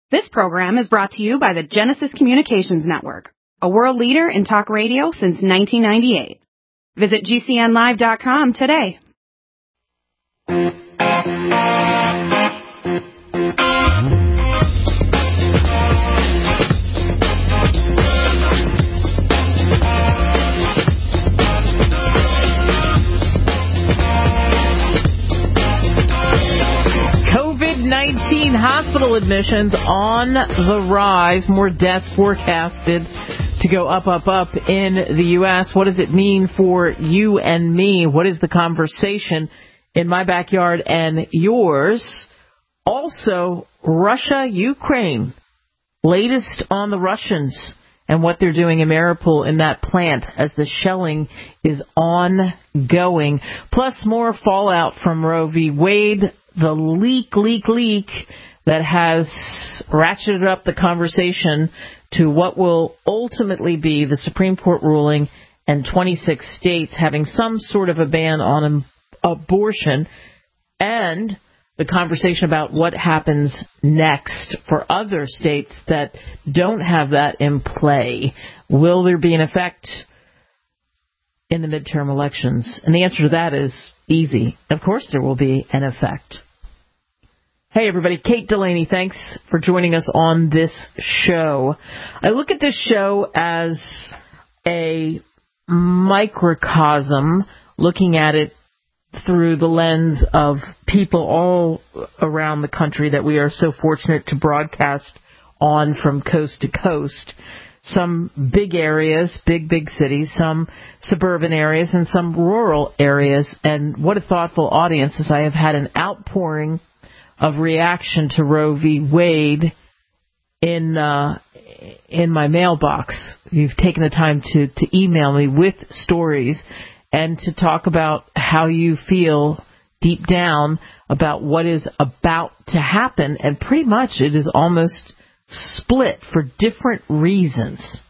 This program is brought to you by the Genesis Communications Network, a world leader in talk radio since 1998. Visit GCNlive.com today. COVID-19 hospital admissions on the rise. More deaths forecasted to go up in the U.S. What does it mean for you and me? What is the conversation in my backyard and yours? Also, Russia, Ukraine. Latest on the Russians and what they're doing in Mariupol in that plant as the shelling is ongoing. Plus more fallout from Roe v. Wade. The leak that has ratcheted up the conversation to what will ultimately be the Supreme Court ruling and 26 states having some sort of a ban on abortion, and the conversation about what happens next for other states that don't have that in play. Will there be an effect in the midterm elections? And the answer to that is easy. Of course there will be an effect. Hey, everybody. Kate Delaney, thanks for joining us on this show. I look at this show as a microcosm, looking at it through the lens of people all around the country that we are so fortunate to broadcast on from coast to coast. Some big areas, big cities, some suburban areas, and some rural areas. And what a thoughtful audience, as I have had an outpouring of reaction to Roe v. Wade in my mailbox. You've taken the time to email me with stories and to talk about how you feel deep down about what is about to happen. And pretty much it is almost split for different reasons.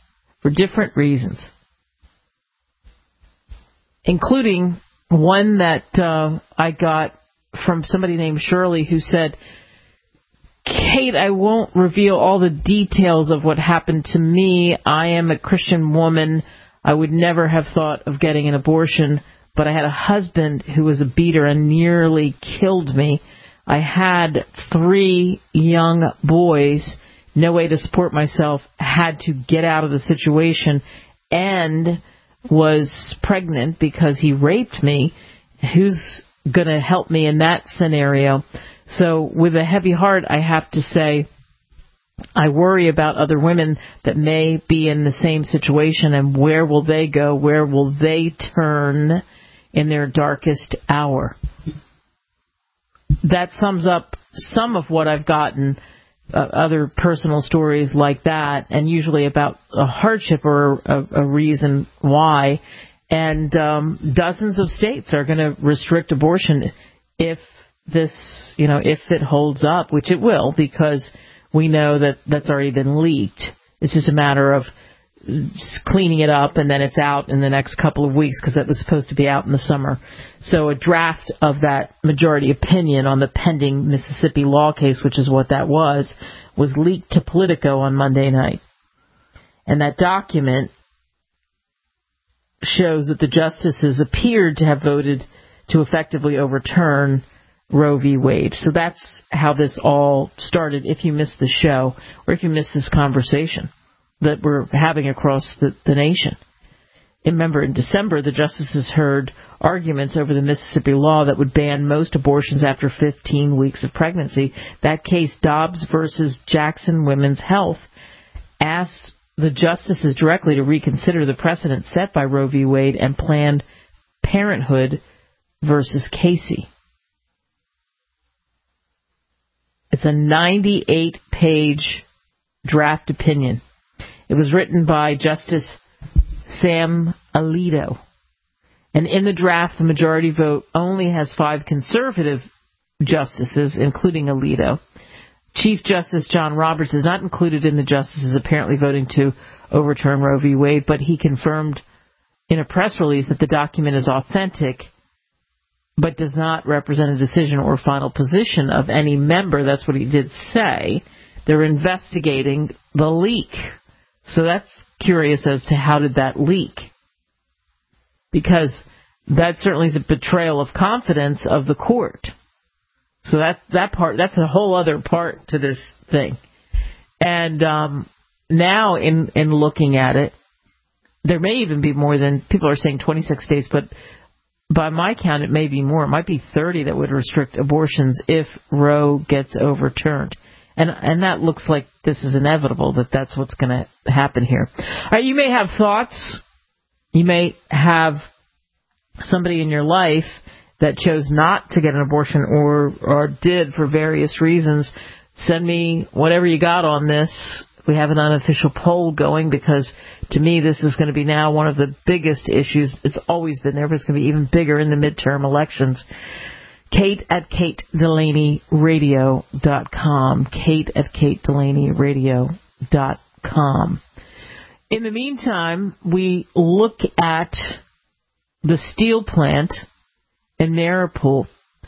Including one that I got from somebody named Shirley who said, Kate, I won't reveal all the details of what happened to me. I am a Christian woman. I would never have thought of getting an abortion, but I had a husband who was a beater and nearly killed me. I had 3 young boys, no way to support myself, had to get out of the situation, and was pregnant because he raped me. Who's going to help me in that scenario? So with a heavy heart, I have to say I worry about other women that may be in the same situation, and where will they go? Where will they turn in their darkest hour? That sums up some of what I've gotten, other personal stories like that, and usually about a hardship or a reason why. And dozens of states are going to restrict abortion if this, if it holds up, which it will, because we know that that's already been leaked. It's just a matter of cleaning it up, and then it's out in the next couple of weeks because that was supposed to be out in the summer. So a draft of that majority opinion on the pending Mississippi law case, which is what that was leaked to Politico on Monday night. And that document shows that the justices appeared to have voted to effectively overturn Roe v. Wade. So that's how this all started, if you missed the show, or if you missed this conversation that we're having across the nation. And remember, in December, the justices heard arguments over the Mississippi law that would ban most abortions after 15 weeks of pregnancy. That case, Dobbs versus Jackson Women's Health, asked the justices directly to reconsider the precedent set by Roe v. Wade and Planned Parenthood versus Casey. It's a 98-page draft opinion. It was written by Justice Sam Alito. And in the draft, the majority vote only has 5 conservative justices, including Alito. Chief Justice John Roberts is not included in the justices apparently voting to overturn Roe v. Wade, but he confirmed in a press release that the document is authentic but does not represent a decision or final position of any member. That's what he did say. they're investigating the leak. So that's curious as to how did that leak? Because that certainly is a betrayal of confidence of the court. So that's a whole other part to this thing. And now in looking at it, there may even be more than, people are saying 26 states, but by my count it may be more. It might be 30 that would restrict abortions if Roe gets overturned. And that looks like this is inevitable, that that's what's going to happen here. All right, you may have thoughts. You may have somebody in your life that chose not to get an abortion or did for various reasons. Send me whatever you got on this. We have an unofficial poll going because, to me, this is going to be now one of the biggest issues. It's always been there, but it's going to be even bigger in the midterm elections. Kate at KateDelaneyRadio.com. Kate at KateDelaneyRadio.com. In the meantime, we look at the steel plant in Mariupol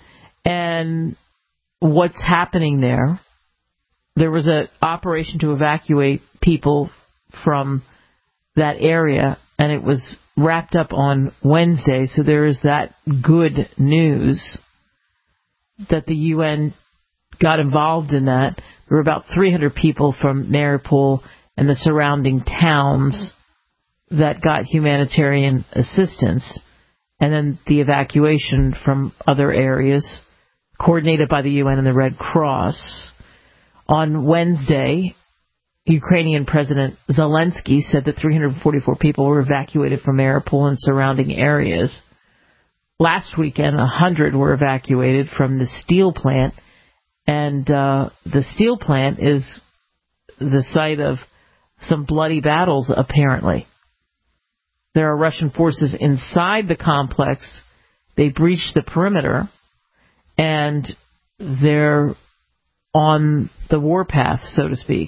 and what's happening there. There was an operation to evacuate people from that area, and it was wrapped up on Wednesday, so there is that good news that the UN got involved in that. There were about 300 people from Mariupol and the surrounding towns that got humanitarian assistance, and then the evacuation from other areas coordinated by the UN and the Red Cross. On Wednesday, Ukrainian President Zelensky said that 344 people were evacuated from Mariupol and surrounding areas. Last weekend, 100 were evacuated from the steel plant, and the steel plant is the site of some bloody battles, apparently. There are Russian forces inside the complex. They breached the perimeter, and they're on the warpath, so to speak.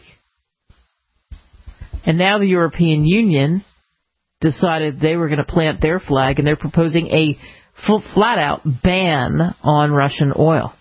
And now the European Union decided they were going to plant their flag, and they're proposing a flat-out ban on Russian oil.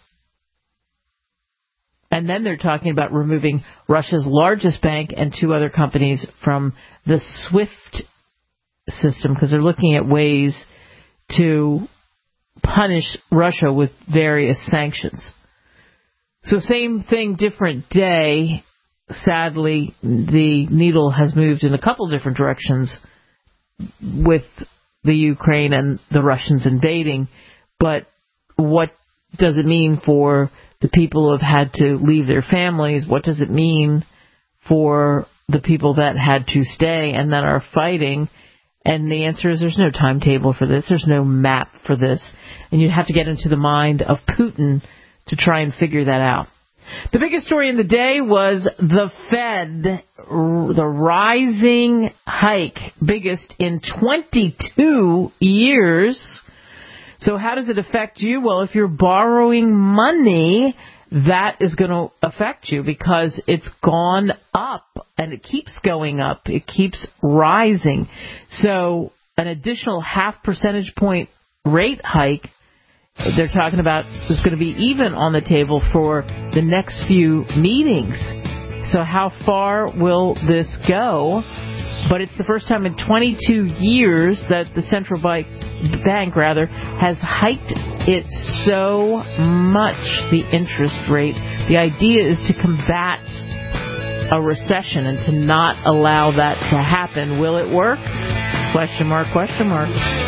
And then they're talking about removing Russia's largest bank and two other companies from the SWIFT system because they're looking at ways to punish Russia with various sanctions. So same thing, different day. Sadly, the needle has moved in a couple different directions with the Ukraine and the Russians invading. But what does it mean for the people who have had to leave their families? What does it mean for the people that had to stay and that are fighting? And the answer is there's no timetable for this. There's no map for this. And you have to get into the mind of Putin to try and figure that out. The biggest story in the day was the Fed, the rising hike, biggest in 22 years. So how does it affect you? Well, if you're borrowing money, that is going to affect you because it's gone up and it keeps going up. It keeps rising. So an additional 0.5 percentage point rate hike, they're talking about, is going to be even on the table for the next few meetings. So how far will this go? But it's the first time in 22 years that the central bank has hiked it so much, the interest rate. The idea is to combat a recession and to not allow that to happen. Will it work? Question mark, question mark.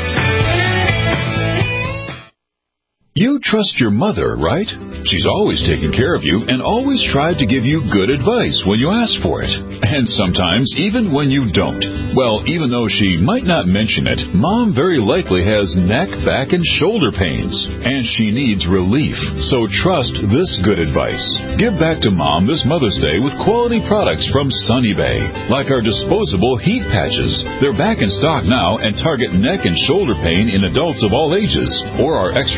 You trust your mother, right? She's always taken care of you and always tried to give you good advice when you ask for it. And sometimes even when you don't. Well, even though she might not mention it, Mom very likely has neck, back, and shoulder pains. And she needs relief. So trust this good advice. Give back to Mom this Mother's Day with quality products from Sunny Bay. Like our disposable heat patches. They're back in stock now and target neck and shoulder pain in adults of all ages. Or our extra long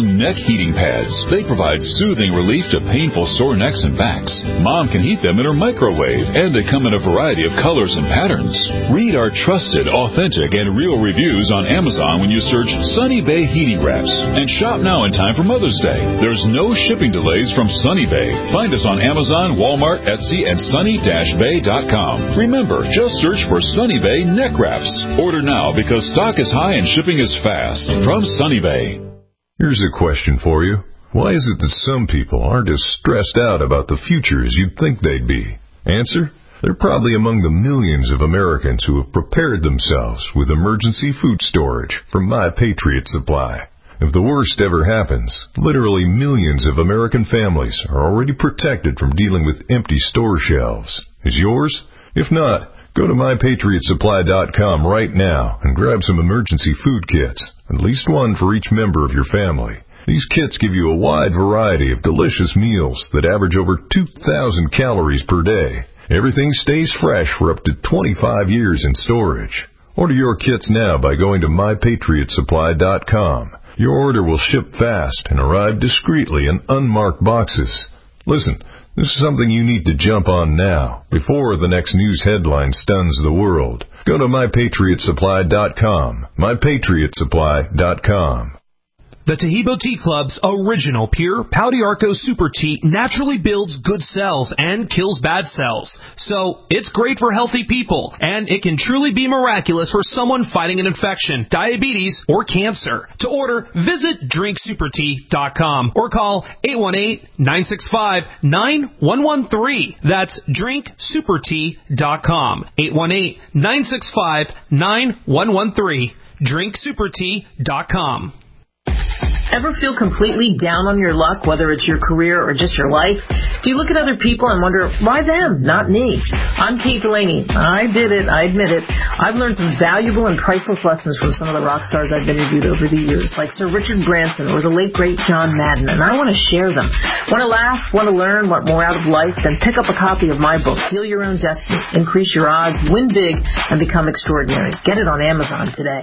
neck heating pads. They provide soothing relief to painful sore necks and backs. Mom can heat them in her microwave, and they come in a variety of colors and patterns. Read our trusted, authentic, and real reviews on Amazon when you search Sunny Bay Heating Wraps. And shop now in time for Mother's Day. There's no shipping delays from Sunny Bay. Find us on Amazon, Walmart, Etsy, and sunny-bay.com. Remember, just search for Sunny Bay Neck Wraps. Order now because stock is high and shipping is fast. From Sunny Bay. Here's a question for you. Why is it that some people aren't as stressed out about the future as you'd think they'd be? Answer? They're probably among the millions of Americans who have prepared themselves with emergency food storage from My Patriot Supply. If the worst ever happens, literally millions of American families are already protected from dealing with empty store shelves. Is yours? If not, go to MyPatriotSupply.com right now and grab some emergency food kits, at least one for each member of your family. These kits give you a wide variety of delicious meals that average over 2,000 calories per day. Everything stays fresh for up to 25 years in storage. Order your kits now by going to MyPatriotSupply.com. Your order will ship fast and arrive discreetly in unmarked boxes. Listen, this is something you need to jump on now, before the next news headline stuns the world. Go to MyPatriotSupply.com. MyPatriotSupply.com. The Taheebo Tea Club's original pure Pau d'Arco Super Tea naturally builds good cells and kills bad cells. So it's great for healthy people, and it can truly be miraculous for someone fighting an infection, diabetes, or cancer. To order, visit drinksupertea.com or call 818-965-9113. That's drinksupertea.com. 818-965-9113. drinksupertea.com. Ever feel completely down on your luck, whether it's your career or just your life? Do you look at other people and wonder, why them, not me? I'm Kate Delaney. I did it. I admit it. I've learned some valuable and priceless lessons from some of the rock stars I've interviewed over the years, like Sir Richard Branson or the late, great John Madden, and I want to share them. Want to laugh, want to learn, want more out of life? Then pick up a copy of my book, Heal Your Own Destiny, Increase Your Odds, Win Big, and Become Extraordinary. Get it on Amazon today.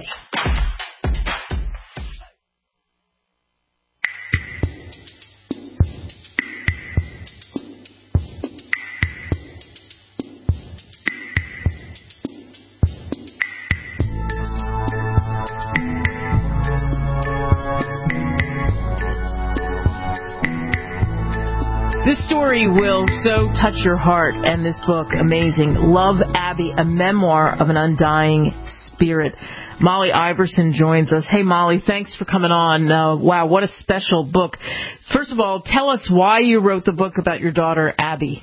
This story will so touch your heart, and this book, amazing. Love, Abby, a memoir of an undying spirit. Molly Iverson joins us. Hey, Molly, thanks for coming on. Wow, what a special book. First of all, tell us why you wrote the book about your daughter, Abby.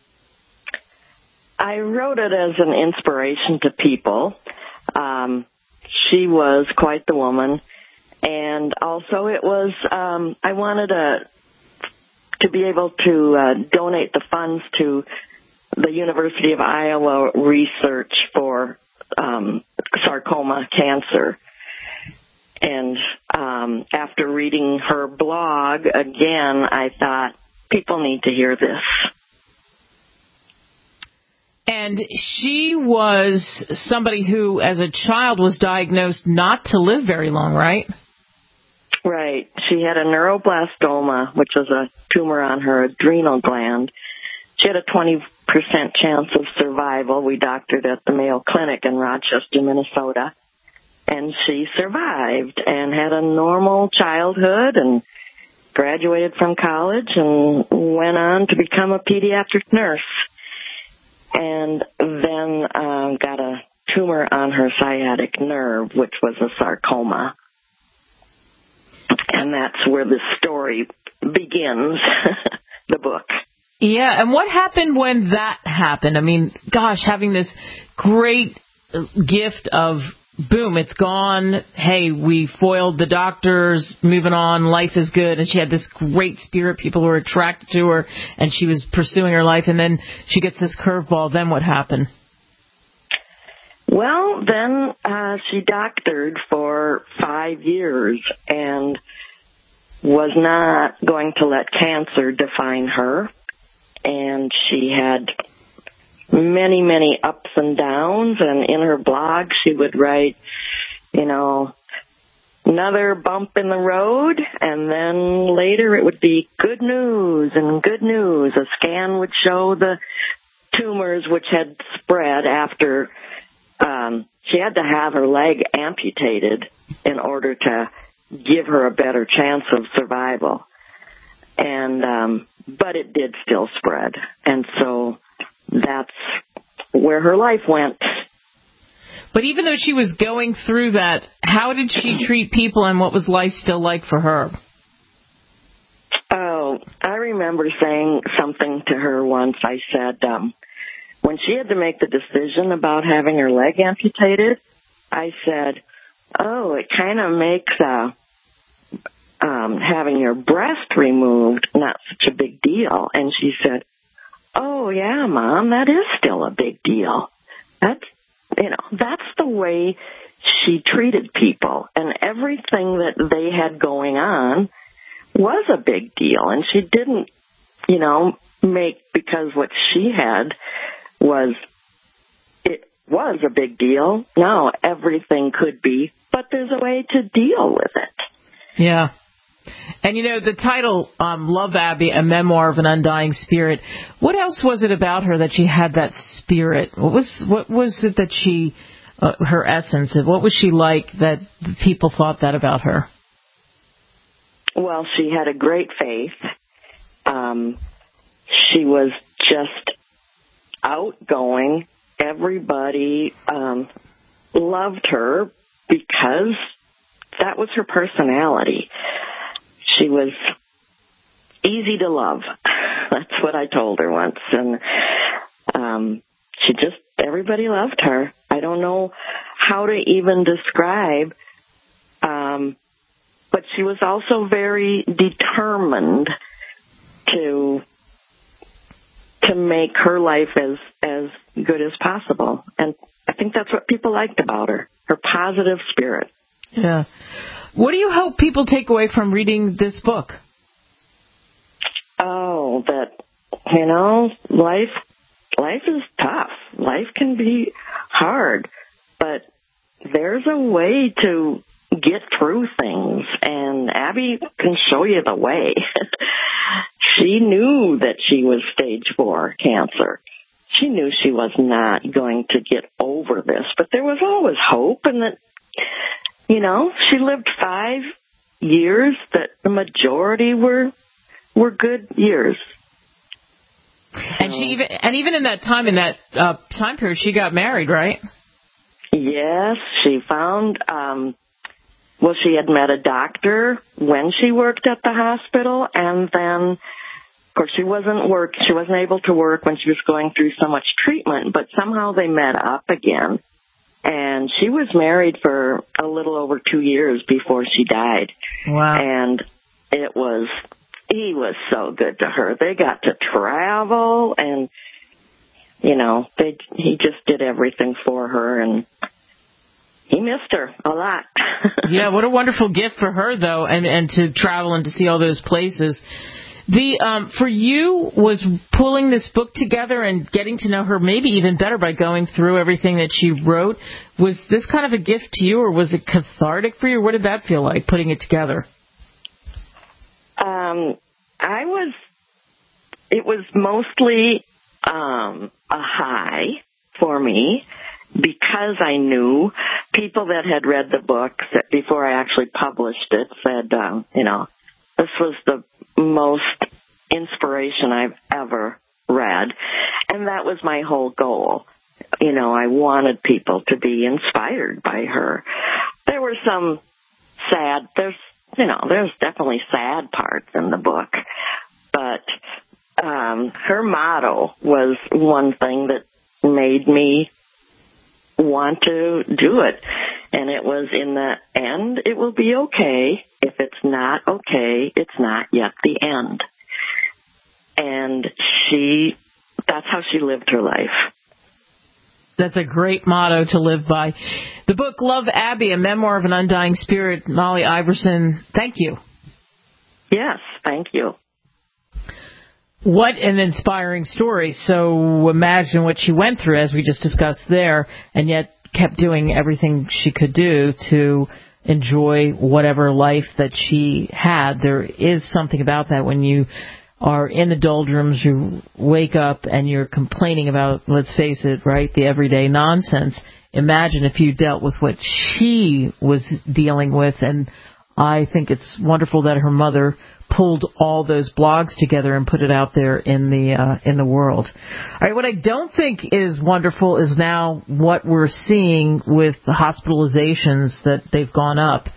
I wrote it as an inspiration to people. She was quite the woman. And also it was, I wanted to be able to donate the funds to the University of Iowa research for sarcoma cancer. And after reading her blog again, I thought, people need to hear this. And she was somebody who, as a child, was diagnosed not to live very long, right? Right. She had a neuroblastoma, which was a tumor on her adrenal gland. She had a 20% chance of survival. We doctored at the Mayo Clinic in Rochester, Minnesota. And she survived and had a normal childhood and graduated from college and went on to become a pediatric nurse. And then got a tumor on her sciatic nerve, which was a sarcoma. And that's where the story begins, the book. Yeah, and what happened when that happened? I mean, gosh, having this great gift of, boom, it's gone. Hey, we foiled the doctors, moving on, life is good. And she had this great spirit, people who were attracted to her, and she was pursuing her life. And then she gets this curveball. Then what happened? Well, then she doctored for 5 years and was not going to let cancer define her. And she had many, many ups and downs. And in her blog, she would write, you know, another bump in the road, and then later it would be good news and good news. A scan would show the tumors which had spread after she had to have her leg amputated in order to give her a better chance of survival. And but it did still spread, and so that's where her life went. But even though she was going through that, how did she treat people, and what was life still like for her? Oh, I remember saying something to her once. I said, when she had to make the decision about having her leg amputated, I said, oh, it kind of makes having your breast removed not such a big deal. And she said, oh, yeah, Mom, that is still a big deal. That's the way she treated people. And everything that they had going on was a big deal. And she didn't, make because what she had was a big deal. No, everything could be, but there's a way to deal with it. Yeah. And, the title, Love Abby, A Memoir of an Undying Spirit, what else was it about her that she had that spirit? What was it that she, her essence, what was she like that people thought that about her? Well, she had a great faith. She was just outgoing. Everybody loved her because that was her personality. She was easy to love. That's what I told her once. And everybody loved her. I don't know how to even describe, but she was also very determined to make her life as good as possible. And I think that's what people liked about her positive spirit. Yeah. What do you hope people take away from reading this book? Oh, that, life is tough. Life can be hard, but there's a way to get through things, and Abby can show you the way. She knew that she was stage 4 cancer. She knew she was not going to get over this, but there was always hope, and that, she lived 5 years that the majority were good years. And even in that time, time period, she got married, right? Yes, she found, she had met a doctor when she worked at the hospital, and then, of course, she wasn't able to work when she was going through so much treatment, but somehow they met up again. And she was married for a little over 2 years before she died. Wow. And he was so good to her. They got to travel, and, he just did everything for her, and he missed her a lot. Yeah, what a wonderful gift for her, though, and to travel and to see all those places. For you, was pulling this book together and getting to know her maybe even better by going through everything that she wrote. Was this kind of a gift to you, or was it cathartic for you? What did that feel like, putting it together? It was mostly a high for me, because I knew people that had read the book that before I actually published it said, this was the most inspiration I've ever read. And that was my whole goal. I wanted people to be inspired by her. There were some there's definitely sad parts in the book, but her motto was one thing that made me want to do it. And it was, in the end, it will be okay. If it's not okay, it's not yet the end. And that's how she lived her life. That's a great motto to live by. The book, Love Abby, A Memoir of an Undying Spirit. Molly Iverson, thank you. Yes, thank you. What an inspiring story. So imagine what she went through, as we just discussed there, and yet kept doing everything she could do to enjoy whatever life that she had. There is something about that when you are in the doldrums, you wake up and you're complaining about, let's face it, right, the everyday nonsense. Imagine if you dealt with what she was dealing with, and I think it's wonderful that her mother pulled all those blogs together and put it out there in the world. All right, what I don't think is wonderful is now what we're seeing with the hospitalizations, that they've gone up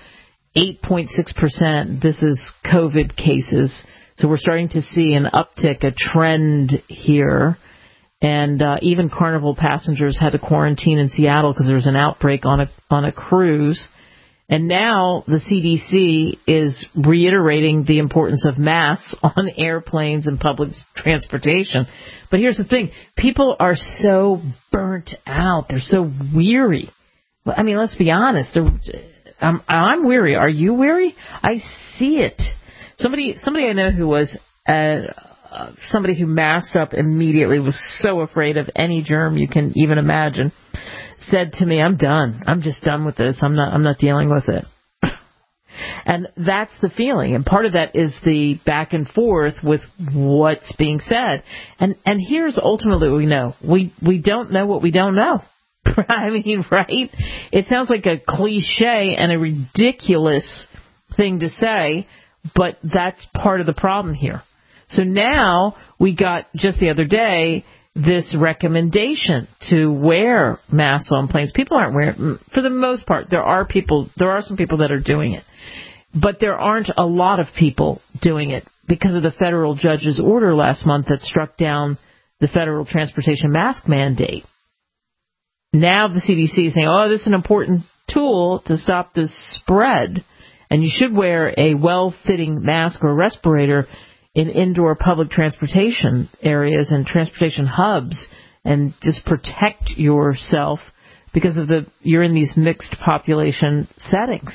8.6%. This is COVID cases. So we're starting to see an uptick, a trend here. And even Carnival passengers had to quarantine in Seattle because there was an outbreak on a cruise. And now the CDC is reiterating the importance of masks on airplanes and public transportation. But here's the thing. People are so burnt out. They're so weary. I mean, let's be honest. I'm weary. Are you weary? I see it. Somebody I know who was somebody who masked up immediately, was so afraid of any germ you can even imagine, said to me, I'm done. I'm just done with this. I'm not dealing with it. And that's the feeling. And part of that is the back and forth with what's being said. And here's ultimately what we know. We don't know what we don't know. I mean, right? It sounds like a cliche and a ridiculous thing to say, but that's part of the problem here. So now we got, just the other day, this recommendation to wear masks on planes. People aren't wearing, for the most part. There are some people that are doing it, but there aren't a lot of people doing it because of the federal judge's order last month that struck down the federal transportation mask mandate. Now the CDC is saying, oh, this is an important tool to stop this spread, and you should wear a well-fitting mask or respirator in indoor public transportation areas and transportation hubs, and just protect yourself because of you're in these mixed population settings.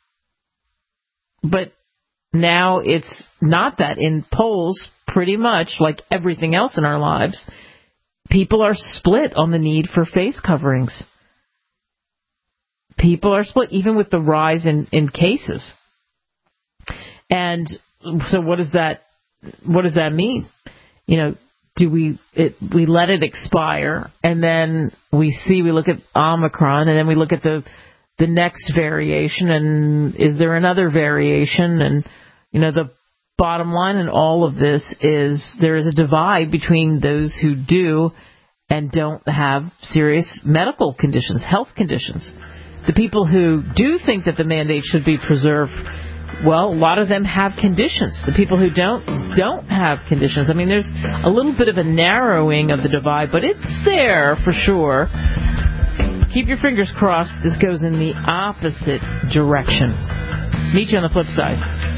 But now it's not that. In polls, pretty much like everything else in our lives, people are split on the need for face coverings. People are split, even with the rise in cases. And so what does that mean? You know, do we let it expire, and then we look at Omicron, and then we look at the next variation, and is there another variation? And, you know, the bottom line in all of this is there is a divide between those who do and don't have serious medical conditions, health conditions. The people who do think that the mandate should be preserved, well, a lot of them have conditions. The people who don't have conditions. I mean, there's a little bit of a narrowing of the divide, but it's there for sure. Keep your fingers crossed this goes in the opposite direction. Meet you on the flip side.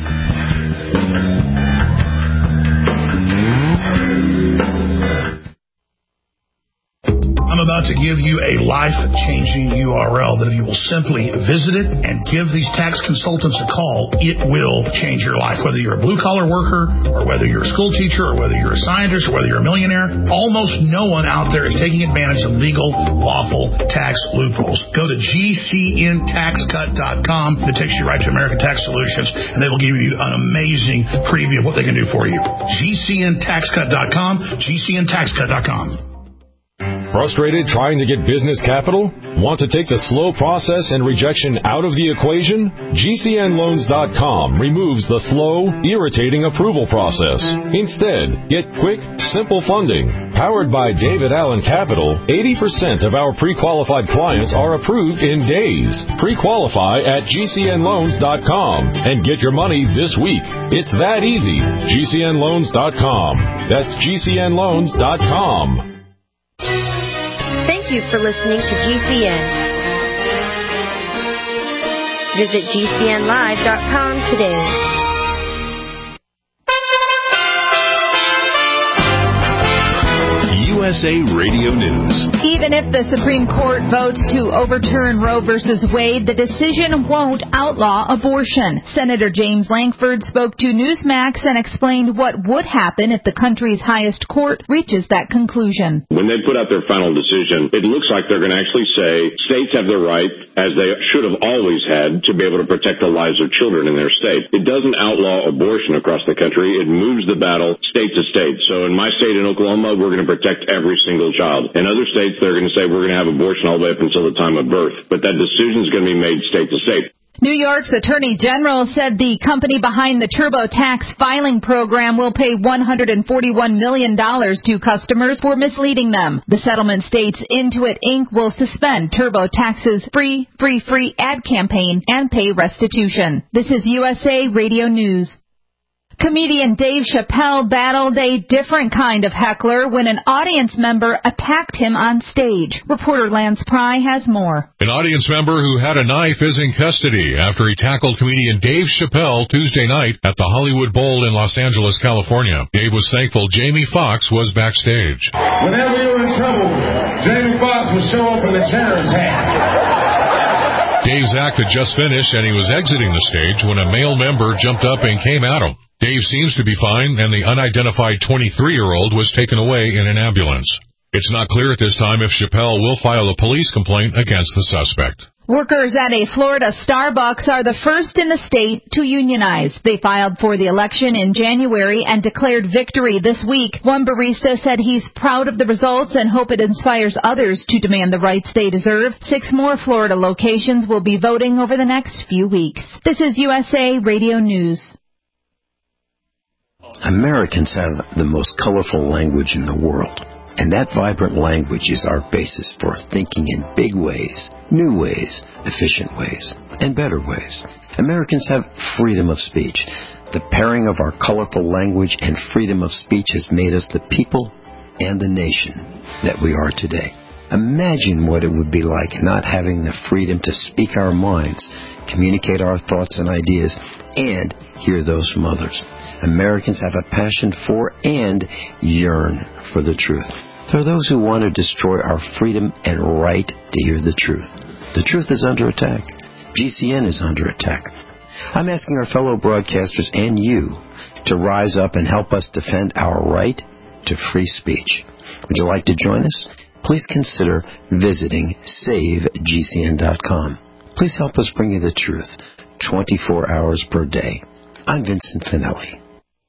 I'm about to give you a life-changing URL that if you will simply visit it and give these tax consultants a call, it will change your life. Whether you're a blue-collar worker, or whether you're a school teacher, or whether you're a scientist, or whether you're a millionaire, almost no one out there is taking advantage of legal, lawful tax loopholes. Go to GCNTaxCut.com. It takes you right to American Tax Solutions, and they will give you an amazing preview of what they can do for you. GCNTaxCut.com, GCNTaxCut.com. Frustrated trying to get business capital? Want to take the slow process and rejection out of the equation? GCNLoans.com removes the slow, irritating approval process. Instead, get quick, simple funding. Powered by David Allen Capital, 80% of our pre-qualified clients are approved in days. Pre-qualify at GCNLoans.com and get your money this week. It's that easy. GCNLoans.com. That's GCNLoans.com. Thank you for listening to GCN. Visit GCNlive.com today. USA Radio News. Even if the Supreme Court votes to overturn Roe v. Wade, the decision won't outlaw abortion. Senator James Lankford spoke to Newsmax and explained what would happen if the country's highest court reaches that conclusion. When they put out their final decision, it looks like they're going to actually say states have the right, as they should have always had, to be able to protect the lives of children in their state. It doesn't outlaw abortion across the country. It moves the battle state to state. So in my state, in Oklahoma, we're going to protect every single child. In other states, they're going to say we're going to have abortion all the way up until the time of birth. But that decision is going to be made state to state. New York's Attorney General said the company behind the TurboTax filing program will pay $141 million to customers for misleading them. The settlement states Intuit Inc. will suspend TurboTax's free ad campaign and pay restitution. This is USA Radio News. Comedian Dave Chappelle battled a different kind of heckler when an audience member attacked him on stage. Reporter Lance Pry has more. An audience member who had a knife is in custody after he tackled comedian Dave Chappelle Tuesday night at the Hollywood Bowl in Los Angeles, California. Dave was thankful Jamie Foxx was backstage. Whenever you were in trouble, Jamie Foxx would show up in a janitor's hat. Dave's act had just finished and he was exiting the stage when a male member jumped up and came at him. Dave seems to be fine, and the unidentified 23-year-old was taken away in an ambulance. It's not clear at this time if Chappelle will file a police complaint against the suspect. Workers at a Florida Starbucks are the first in the state to unionize. They filed for the election in January and declared victory this week. One barista said he's proud of the results and hope it inspires others to demand the rights they deserve. 6 more Florida locations will be voting over the next few weeks. This is USA Radio News. Americans have the most colorful language in the world, and that vibrant language is our basis for thinking in big ways, new ways, efficient ways, and better ways. Americans have freedom of speech. The pairing of our colorful language and freedom of speech has made us the people and the nation that we are today. Imagine what it would be like not having the freedom to speak our minds, communicate our thoughts and ideas, and hear those from others. Americans have a passion for and yearn for the truth. There are those who want to destroy our freedom and right to hear the truth. The truth is under attack. GCN is under attack. I'm asking our fellow broadcasters and you to rise up and help us defend our right to free speech. Would you like to join us? Please consider visiting SaveGCN.com. Please help us bring you the truth 24 hours per day. I'm Vincent Finelli.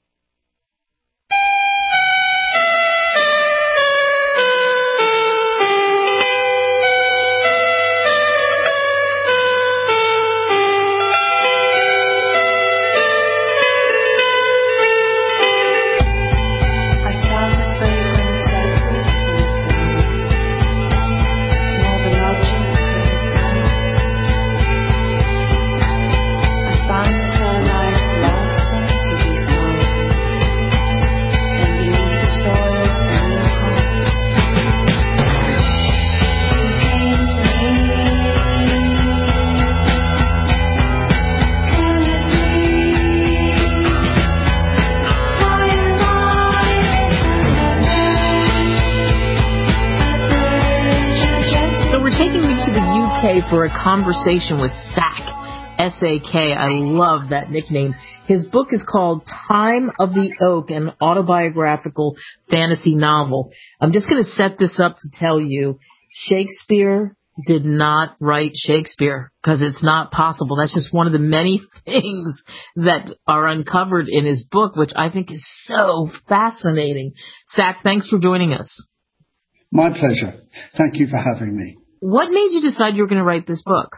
For a conversation with Sack, S-A-K. I love that nickname. His book is called Time of the Oak, an autobiographical fantasy novel. I'm just going to set this up to tell you, Shakespeare did not write Shakespeare because it's not possible. That's just one of the many things that are uncovered in his book, which I think is so fascinating. Sack, thanks for joining us. My pleasure. Thank you for having me. What made you decide you were going to write this book?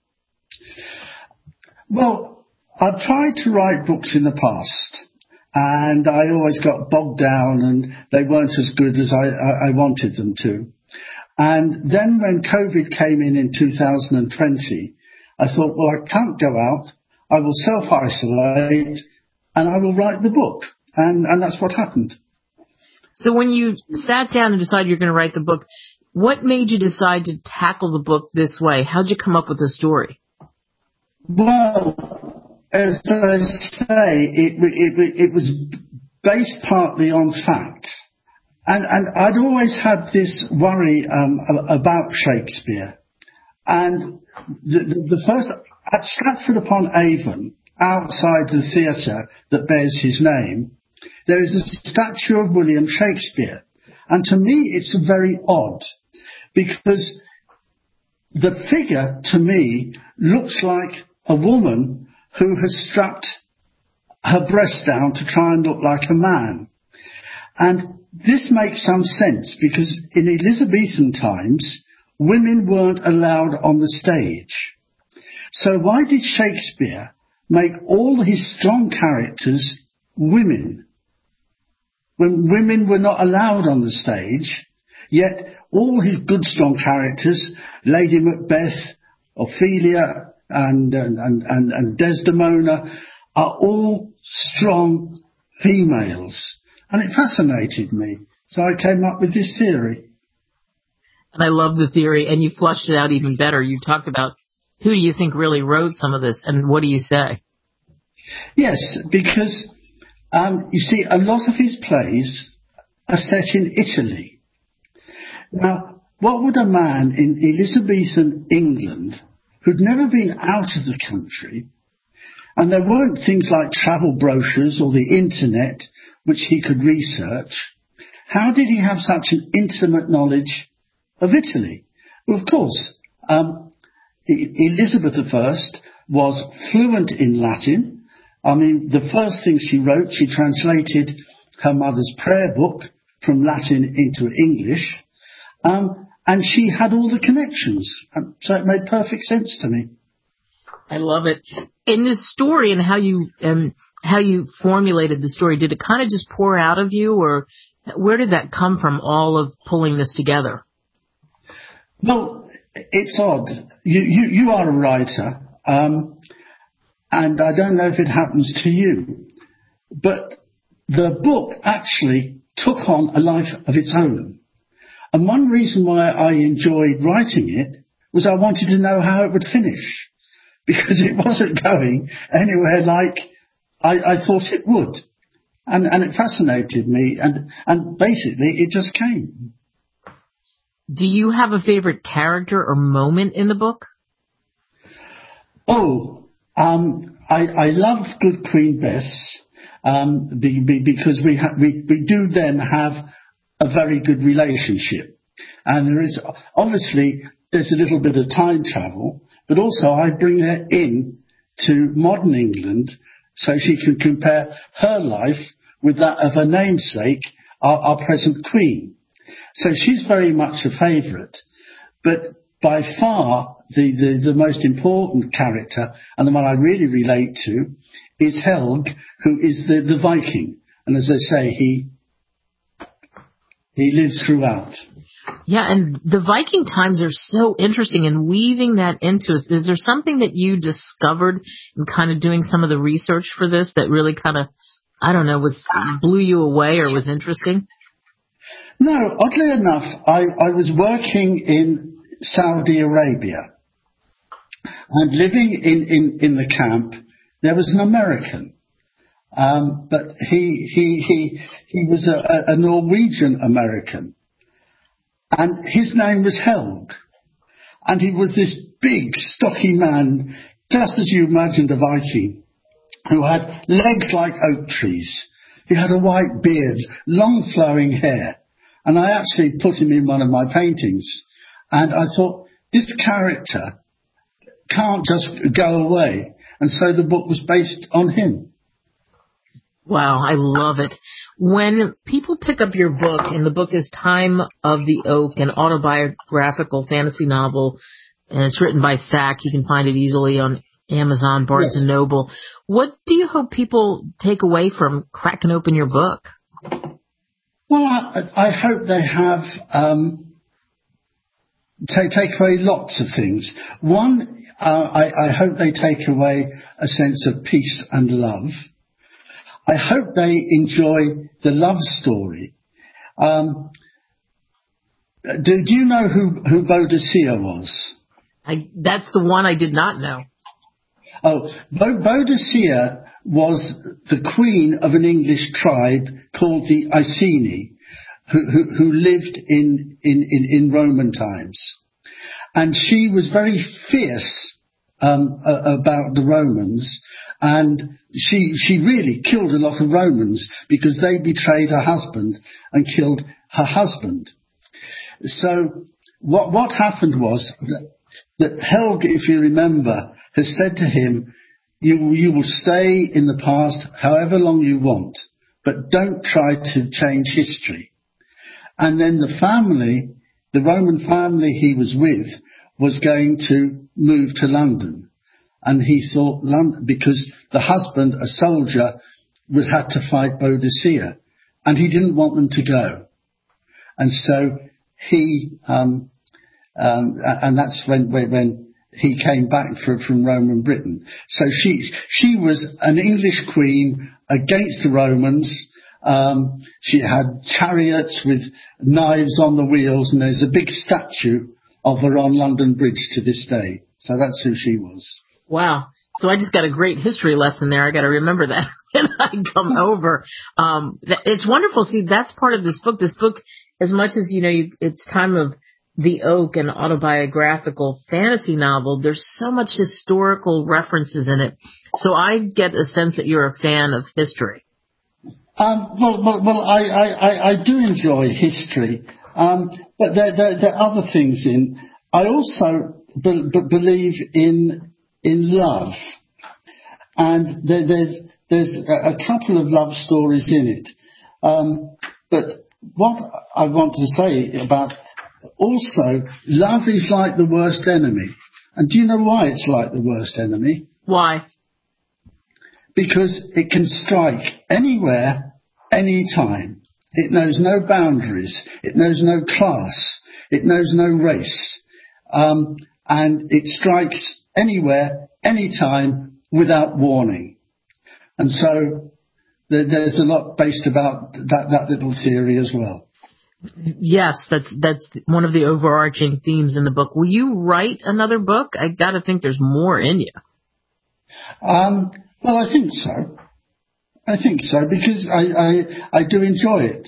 Well, I've tried to write books in the past, and I always got bogged down, and they weren't as good as I wanted them to. And then when COVID came in 2020, I thought, well, I can't go out. I will self-isolate, and I will write the book. And that's what happened. So when you sat down and decided you're going to write the book, what made you decide to tackle the book this way? How'd you come up with the story? Well, as I say, it was based partly on fact. And I'd always had this worry about Shakespeare. And the first, at Stratford upon Avon, outside the theatre that bears his name, there is a statue of William Shakespeare. And to me, it's very odd, because the figure, to me, looks like a woman who has strapped her breast down to try and look like a man. And this makes some sense, because in Elizabethan times, women weren't allowed on the stage. So why did Shakespeare make all his strong characters women, when women were not allowed on the stage, yet all his good strong characters, Lady Macbeth, Ophelia, and Desdemona, are all strong females? And it fascinated me. So I came up with this theory. And I love the theory, and you flushed it out even better. You talked about who do you think really wrote some of this, and what do you say? Yes, because, you see, a lot of his plays are set in Italy. Now, what would a man in Elizabethan England, who'd never been out of the country, and there weren't things like travel brochures or the internet, which he could research, how did he have such an intimate knowledge of Italy? Well, of course, Elizabeth I was fluent in Latin. I mean, the first thing she wrote, she translated her mother's prayer book from Latin into English, and she had all the connections. So it made perfect sense to me. I love it. In this story and how you formulated the story, did it kind of just pour out of you, or where did that come from, all of pulling this together? Well, it's odd. You are a writer, and I don't know if it happens to you, but the book actually took on a life of its own. And one reason why I enjoyed writing it was I wanted to know how it would finish, because it wasn't going anywhere like I thought it would. And it fascinated me, and basically it just came. Do you have a favorite character or moment in the book? Oh, I love Good Queen Bess, because we do then have a very good relationship. And there is, obviously, there's a little bit of time travel, but also I bring her in to modern England so she can compare her life with that of her namesake, our present Queen. So she's very much a favourite. But by far, the most important character, and the one I really relate to, is Helg, who is the Viking. And as I say, he lives throughout. Yeah, and the Viking times are so interesting, and weaving that into it. Is there something that you discovered in kind of doing some of the research for this that really kind of, I don't know, blew you away or was interesting? No, oddly enough, I was working in Saudi Arabia, and living in the camp, there was an American. But he was a Norwegian American, and his name was Helg, and he was this big, stocky man, just as you imagined a Viking, who had legs like oak trees. He had a white beard, long flowing hair, and I actually put him in one of my paintings, and I thought, this character can't just go away, and so the book was based on him. Wow, I love it. When people pick up your book, and the book is Time of the Oak, an autobiographical fantasy novel, and it's written by Sack, you can find it easily on Amazon, Barnes & Noble. What do you hope people take away from cracking open your book? Well, I hope they have take away lots of things. One, I hope they take away a sense of peace and love. I hope they enjoy the love story. Do you know who Boadicea was? That's the one I did not know. Oh, Boadicea was the queen of an English tribe called the Iceni, who lived in Roman times. And she was very fierce about the Romans, and she really killed a lot of Romans because they betrayed her husband and killed her husband. So what happened was that Helge, if you remember, has said to him, you will stay in the past however long you want, but don't try to change history. And then the Roman family he was with, was going to move to London. And he thought London, because the husband, a soldier, would have to fight Boadicea, and he didn't want them to go. And so he, and that's when he came back from Roman Britain. So she was an English queen against the Romans. She had chariots with knives on the wheels, and there's a big statue of her on London Bridge to this day. So that's who she was. Wow. So I just got a great history lesson there. I got to remember that when I come over. It's wonderful. See, that's part of this book. This book, as much as, it's Time of the Oak, an autobiographical fantasy novel, there's so much historical references in it. So I get a sense that you're a fan of history. I do enjoy history, but there are other things in. I also believe in love, and there's a couple of love stories in it. But what I want to say about also, love is like the worst enemy. And do you know why it's like the worst enemy? Why? Because it can strike anywhere, anytime. It knows no boundaries. It knows no class. It knows no race. And it strikes anywhere, anytime, without warning. And so there's a lot based about that little theory as well. Yes, that's one of the overarching themes in the book. Will you write another book? I got to think there's more in you. Well, I think so. Because I do enjoy it.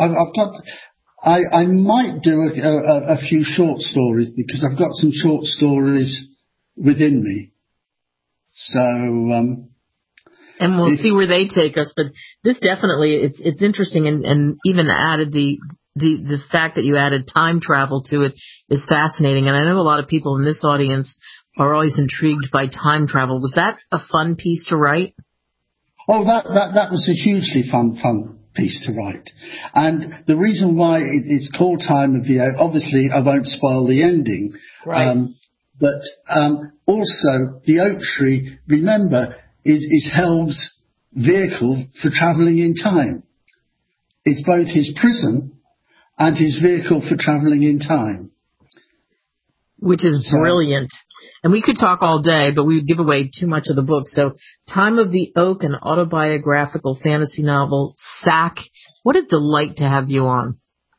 I might do a few short stories because I've got some short stories within me. So, and we'll see where they take us. But this definitely, it's interesting, and even added the fact that you added time travel to it is fascinating. And I know a lot of people in this audience are always intrigued by time travel. Was that a fun piece to write? Oh, that was a hugely fun piece to write. And the reason why it's called Time of the Oak, obviously I won't spoil the ending. Right. But also the oak tree, remember, is Helge's vehicle for travelling in time. It's both his prison and his vehicle for travelling in time. Which is brilliant. And we could talk all day, but we would give away too much of the book. So Time of the Oak, an autobiographical fantasy novel. Sack, what a delight to have you on.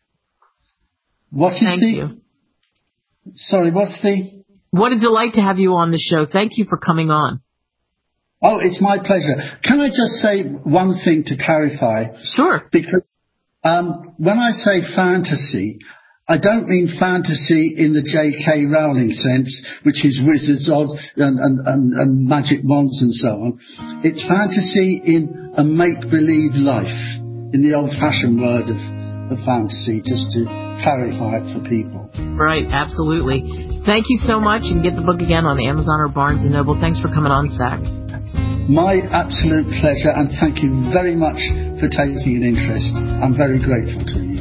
Thank you. Sorry, What a delight to have you on the show. Thank you for coming on. Oh, it's my pleasure. Can I just say one thing to clarify? Sure. Because when I say fantasy, I don't mean fantasy in the J.K. Rowling sense, which is wizards and magic wands and so on. It's fantasy in a make-believe life, in the old-fashioned word of fantasy, just to clarify it for people. Right, absolutely. Thank you so much, and get the book again on Amazon or Barnes & Noble. Thanks for coming on, Sack. My absolute pleasure, and thank you very much for taking an interest. I'm very grateful to you.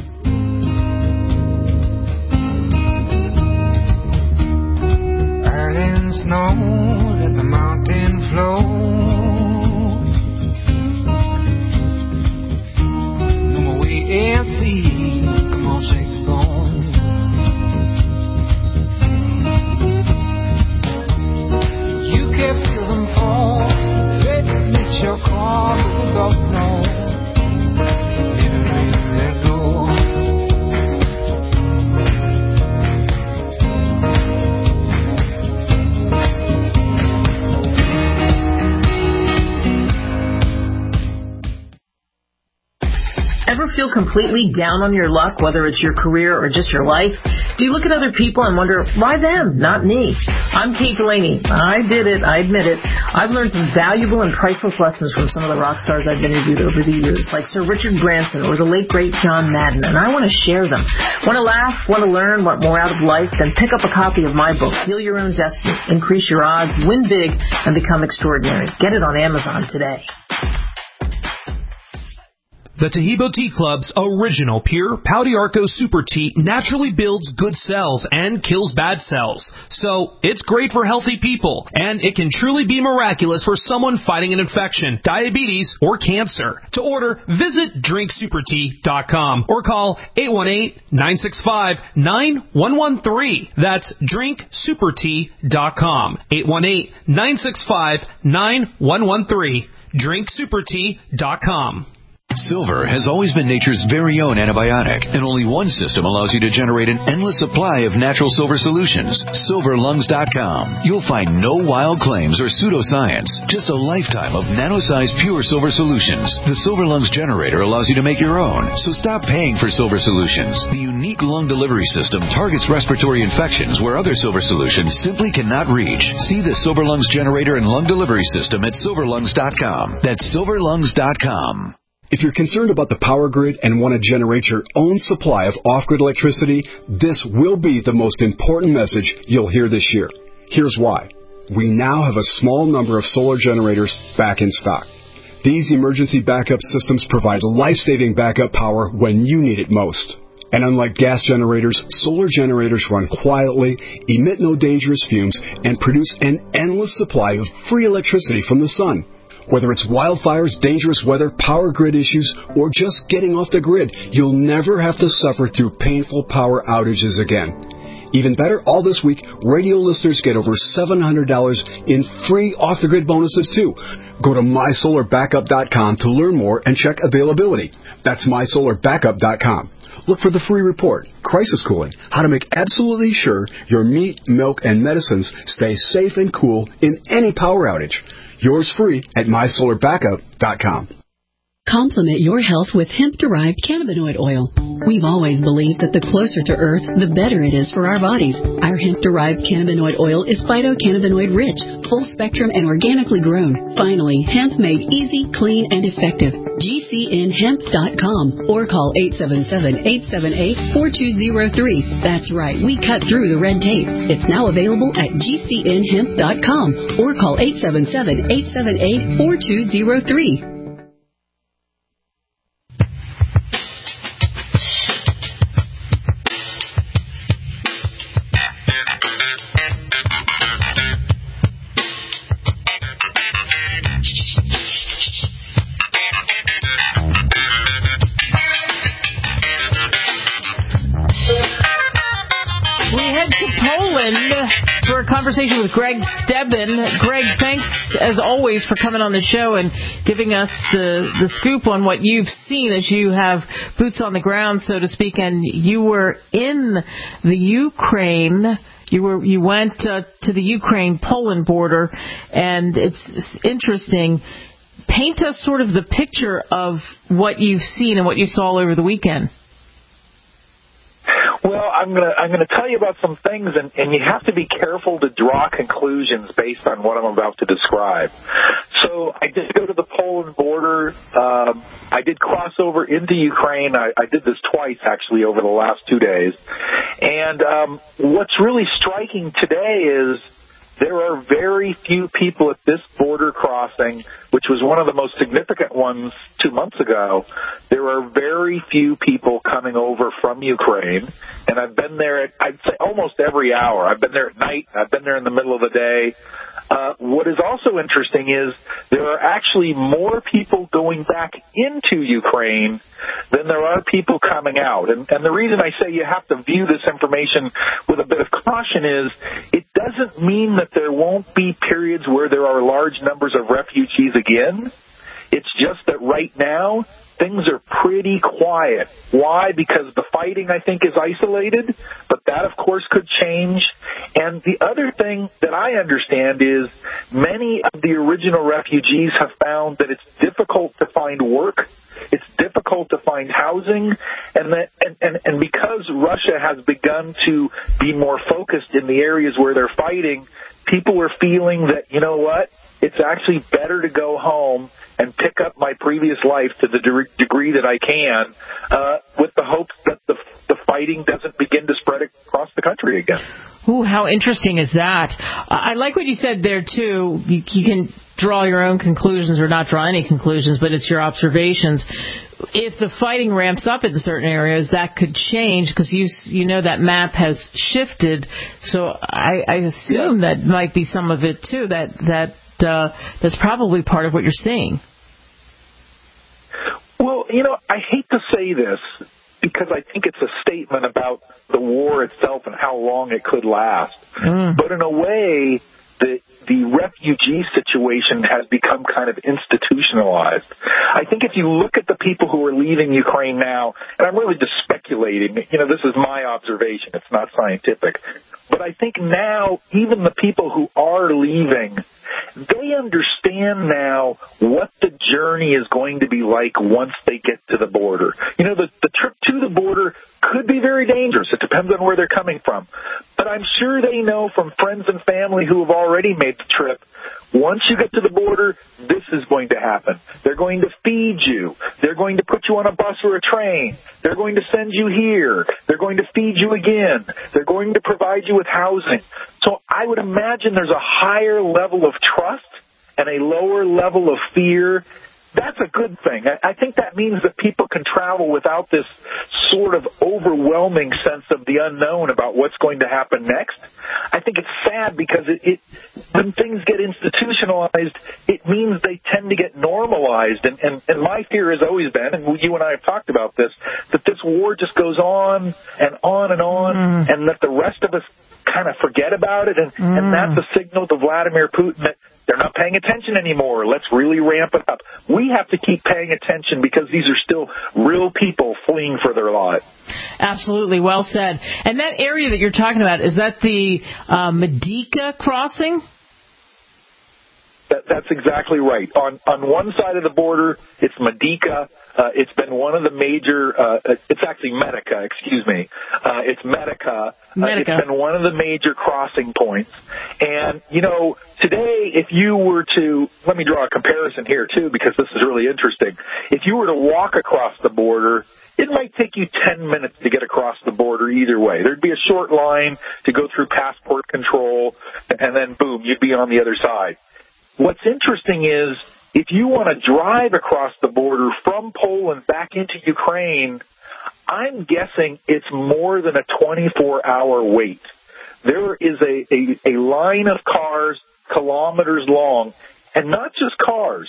Ireland snow, let the mountain flow. No more wait and see. Come on, shake the bone. You can feel them fall. Your car, but we both know. Never leave that door. feel completely down on your luck, whether it's your career or just your life? Do you look at other people and wonder, why them, not me? I'm Kate Delaney. I did it. I admit it. I've learned some valuable and priceless lessons from some of the rock stars I've interviewed over the years, like Sir Richard Branson or the late, great John Madden, and I want to share them. Want to laugh, want to learn, want more out of life? Then pick up a copy of my book, Heal Your Own Destiny, Increase Your Odds, Win Big, and Become Extraordinary. Get it on Amazon today. The Tahibo Tea Club's original pure Pau d'Arco Super Tea naturally builds good cells and kills bad cells. So it's great for healthy people, and it can truly be miraculous for someone fighting an infection, diabetes, or cancer. To order, visit drinksupertea.com or call 818-965-9113. That's drinksupertea.com. 818-965-9113. drinksupertea.com. Silver has always been nature's very own antibiotic, and only one system allows you to generate an endless supply of natural silver solutions. SilverLungs.com. You'll find no wild claims or pseudoscience, just a lifetime of nano-sized pure silver solutions. The Silver Lungs generator allows you to make your own, so stop paying for silver solutions. The unique lung delivery system targets respiratory infections where other silver solutions simply cannot reach. See the Silver Lungs generator and lung delivery system at SilverLungs.com. That's SilverLungs.com. If you're concerned about the power grid and want to generate your own supply of off-grid electricity, this will be the most important message you'll hear this year. Here's why. We now have a small number of solar generators back in stock. These emergency backup systems provide life-saving backup power when you need it most. And unlike gas generators, solar generators run quietly, emit no dangerous fumes, and produce an endless supply of free electricity from the sun. Whether it's wildfires, dangerous weather, power grid issues, or just getting off the grid, you'll never have to suffer through painful power outages again. Even better, all this week, radio listeners get over $700 in free off-the-grid bonuses, too. Go to mysolarbackup.com to learn more and check availability. That's mysolarbackup.com. Look for the free report, Crisis Cooling, how to make absolutely sure your meat, milk, and medicines stay safe and cool in any power outage. Yours free at mysolarbackup.com. Complement your health with hemp-derived cannabinoid oil. We've always believed that the closer to Earth, the better it is for our bodies. Our hemp-derived cannabinoid oil is phytocannabinoid-rich, full-spectrum, and organically grown. Finally, hemp made easy, clean, and effective. GCNhemp.com or call 877-878-4203. That's right, we cut through the red tape. It's now available at GCNhemp.com or call 877-878-4203. Conversation with Greg Stebbin. Greg, thanks as always for coming on the show and giving us the scoop on what you've seen as you have boots on the ground, so to speak. And you were in the Ukraine. You went to the Ukraine-Poland border, and it's interesting. Paint us sort of the picture of what you've seen and what you saw over the weekend. Well, I'm gonna tell you about some things, and you have to be careful to draw conclusions based on what I'm about to describe. So I did go to the Poland border. I did cross over into Ukraine. I did this twice, actually, over the last 2 days. And what's really striking today is there are very few people at this border crossing, which was one of the most significant ones 2 months ago. There are very few people coming over from Ukraine, and I've been there, I'd say, almost every hour. I've been there at night. I've been there in the middle of the day. What is also interesting is there are actually more people going back into Ukraine than there are people coming out. And the reason I say you have to view this information with a bit of caution is it doesn't mean that there won't be periods where there are large numbers of refugees again. It's just that right now, things are pretty quiet. Why? Because the fighting, I think, is isolated, but that, of course, could change. And the other thing that I understand is many of the original refugees have found that it's difficult to find work. It's difficult to find housing, and because Russia has begun to be more focused in the areas where they're fighting, people are feeling that, you know what, it's actually better to go home and pick up my previous life to the degree that I can, with the hopes that the fighting doesn't begin to spread across the country again. Ooh, how interesting is that? I like what you said there, too. You can draw your own conclusions or not draw any conclusions, but it's your observations. If the fighting ramps up in certain areas, that could change because you know that map has shifted. So I assume that might be some of it, too, that's probably part of what you're seeing. Well, I hate to say this because I think it's a statement about the war itself and how long it could last. But in a way, the refugee situation has become kind of institutionalized. I think if you look at the people who are leaving Ukraine now, and I'm really just speculating, this is my observation, it's not scientific, but I think now even the people who are leaving, they understand now what the journey is going to be like once they get to the border. The trip to the border could be very dangerous. It depends on where they're coming from. But I'm sure they know from friends and family who have already made the trip, once you get to the border, this is going to happen. They're going to feed you. They're going to put you on a bus or a train. They're going to send you here. They're going to feed you again. They're going to provide you with housing. So I would imagine there's a higher level of trust and a lower level of fear. That's a good thing. I think that means that people can travel without this sort of overwhelming sense of the unknown about what's going to happen next. I think it's sad because when things get institutionalized, it means they tend to get normalized. And my fear has always been, and you and I have talked about this, that this war just goes on and on and on, and that the rest of us kind of forget about it. And that's a signal to Vladimir Putin that they're not paying attention anymore. Let's really ramp it up. We have to keep paying attention because these are still real people fleeing for their lives. Absolutely. Well said. And that area that you're talking about, is that the Medica crossing? That's exactly right. On one side of the border, it's Medica. It's been one of the major, it's actually Medica, excuse me. It's Medica. It's been one of the major crossing points. And, today, if you were to, let me draw a comparison here too, because this is really interesting. If you were to walk across the border, it might take you 10 minutes to get across the border either way. There'd be a short line to go through passport control, and then boom, you'd be on the other side. What's interesting is if you want to drive across the border from Poland back into Ukraine, I'm guessing it's more than a 24-hour wait. There is a line of cars kilometers long, and not just cars,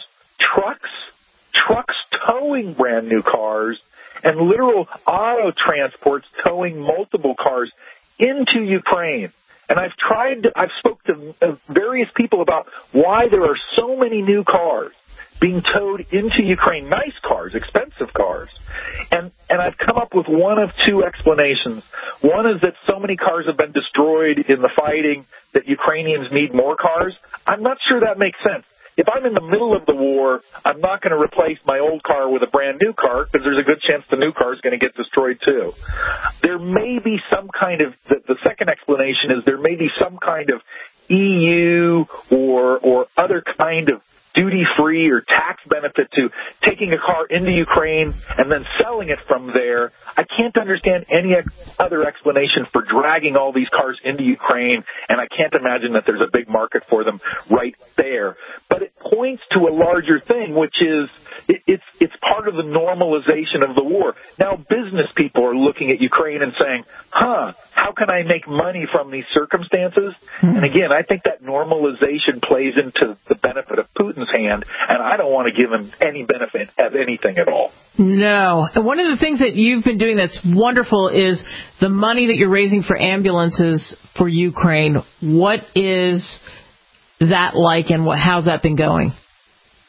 trucks towing brand new cars, and literal auto transports towing multiple cars into Ukraine. And I've spoke to various people about why there are so many new cars being towed into Ukraine, nice cars, expensive cars. And I've come up with one of two explanations. One is that so many cars have been destroyed in the fighting that Ukrainians need more cars. I'm not sure that makes sense. If I'm in the middle of the war, I'm not going to replace my old car with a brand new car because there's a good chance the new car is going to get destroyed too. There may be some kind of, the second explanation is there may be some kind of EU or other kind of duty-free or tax benefit to taking a car into Ukraine and then selling it from there. I can't understand any other explanation for dragging all these cars into Ukraine, and I can't imagine that there's a big market for them right there. But it points to a larger thing, which is it's part of the normalization of the war. Now business people are looking at Ukraine and saying, how can I make money from these circumstances? And again, I think that normalization plays into the benefit of Putin's hand, and I don't want to give him any benefit of anything at all. No. And one of the things that you've been doing that's wonderful is the money that you're raising for ambulances for Ukraine. What is that like, and how's that been going?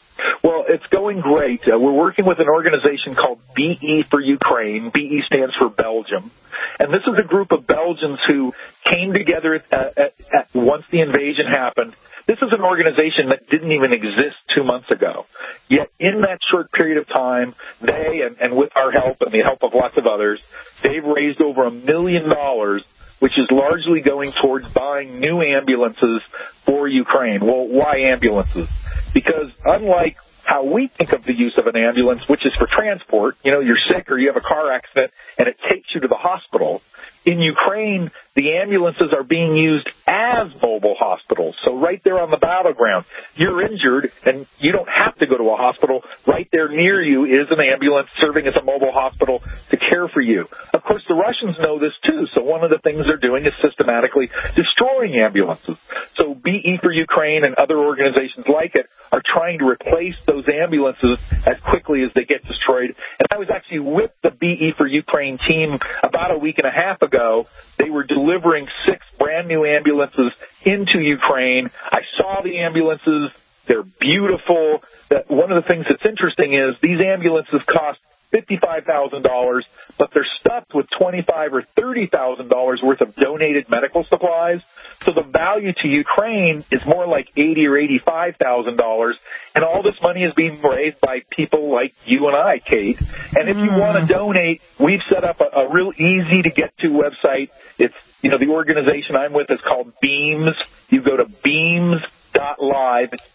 Well, it's going great. We're working with an organization called BE for Ukraine. BE stands for Belgium. And this is a group of Belgians who came together once the invasion happened. This is an organization that didn't even exist 2 months ago. Yet in that short period of time, they, and with our help and the help of lots of others, they've raised over $1 million, which is largely going towards buying new ambulances for Ukraine. Well, why ambulances? Because unlike how we think of the use of an ambulance, which is for transport, you're sick or you have a car accident and it takes you to the hospital. In Ukraine, the ambulances are being used as mobile hospitals. So right there on the battleground, you're injured and you don't have to go to a hospital. Right there near you is an ambulance serving as a mobile hospital to care for you. Of course, the Russians know this too. So one of the things they're doing is systematically destroying ambulances. So BE for Ukraine and other organizations like it are trying to replace those ambulances as quickly as they get destroyed. And I was actually with the BE for Ukraine team about a week and a half ago. They were delivering 6 brand new ambulances into Ukraine. I saw the ambulances. They're beautiful. One of the things that's interesting is these ambulances cost $55,000, but they're stuffed with $25,000 or $30,000 worth of donated medical supplies. So the value to Ukraine is more like $80,000 or $85,000, and all this money is being raised by people like you and I, Kate. And if you want to donate, we've set up a real easy to get to website. It's the organization I'm with is called Beams. You go to beams.live. It's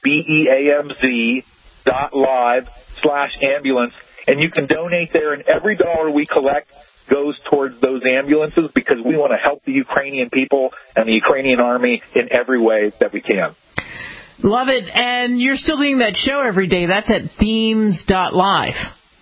BEAMZ.live/ambulance. And you can donate there, and every dollar we collect goes towards those ambulances because we want to help the Ukrainian people and the Ukrainian army in every way that we can. Love it. And you're still doing that show every day. That's at beams.live.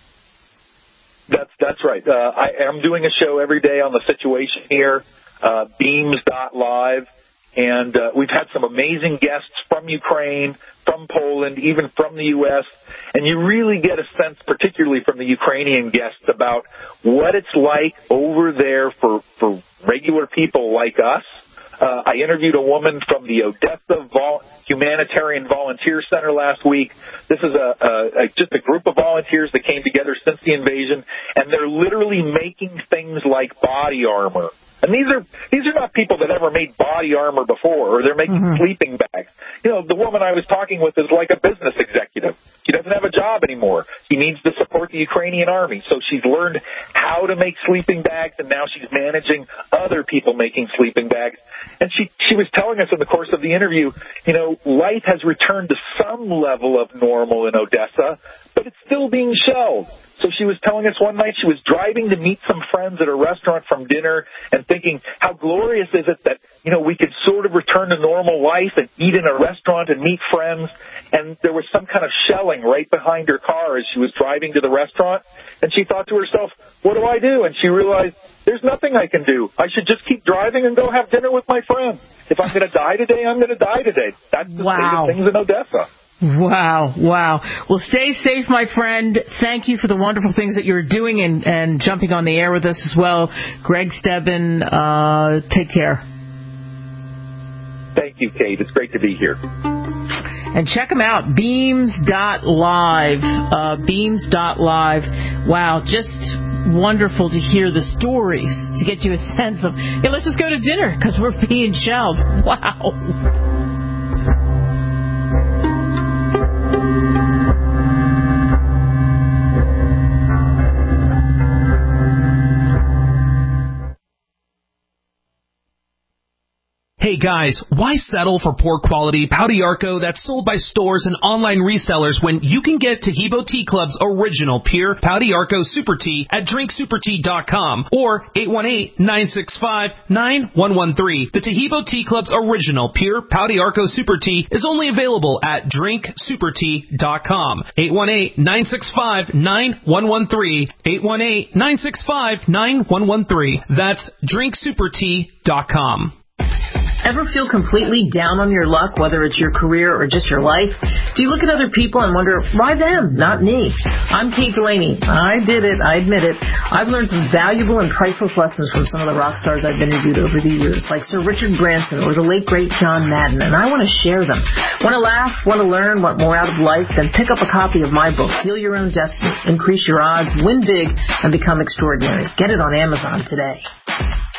That's right. I am doing a show every day on the situation here, beams.live. And we've had some amazing guests from Ukraine, from Poland, even from the U.S., and you really get a sense, particularly from the Ukrainian guests, about what it's like over there for regular people like us. I interviewed a woman from the Odessa Humanitarian Volunteer Center last week. This is just a group of volunteers that came together since the invasion, and they're literally making things like body armor. And these are not people that ever made body armor before, or they're making sleeping bags. The woman I was talking with is like a business executive. She doesn't have a job anymore. She needs to support the Ukrainian army. So she's learned how to make sleeping bags, and now she's managing other people making sleeping bags. And she was telling us in the course of the interview, life has returned to some level of normal in Odessa, but it's still being shelled. So she was telling us one night she was driving to meet some friends at a restaurant from dinner and thinking, how glorious is it that, we could sort of return to normal life and eat in a restaurant and meet friends. And there was some kind of shelling right behind her car as she was driving to the restaurant. And she thought to herself, what do I do? And she realized, there's nothing I can do. I should just keep driving and go have dinner with my friends. If I'm going to die today, I'm going to die today. That's the state of things in Odessa. Wow. Well, stay safe, my friend. Thank you for the wonderful things that you're doing and jumping on the air with us as well. Greg Stebbin, take care. Thank you, Kate. It's great to be here. And check them out, beams.live. Beams.live. Wow, just wonderful to hear the stories, to get you a sense of, let's just go to dinner because we're being shelled. Wow. Hey guys, why settle for poor quality Pau d'Arco that's sold by stores and online resellers when you can get Taheebo Tea Club's original pure Pau d'Arco Super Tea at drinksupertea.com or 818-965-9113. The Taheebo Tea Club's original pure Pau d'Arco Super Tea is only available at drinksupertea.com. 818-965-9113. 818-965-9113. That's drinksupertea.com. Ever feel completely down on your luck, whether it's your career or just your life? Do you look at other people and wonder, why them, not me? I'm Kate Delaney. I did it. I admit it. I've learned some valuable and priceless lessons from some of the rock stars I've interviewed over the years, like Sir Richard Branson or the late, great John Madden, and I want to share them. Want to laugh? Want to learn? Want more out of life? Then pick up a copy of my book, Heal Your Own Destiny, Increase Your Odds, Win Big, and Become Extraordinary. Get it on Amazon today.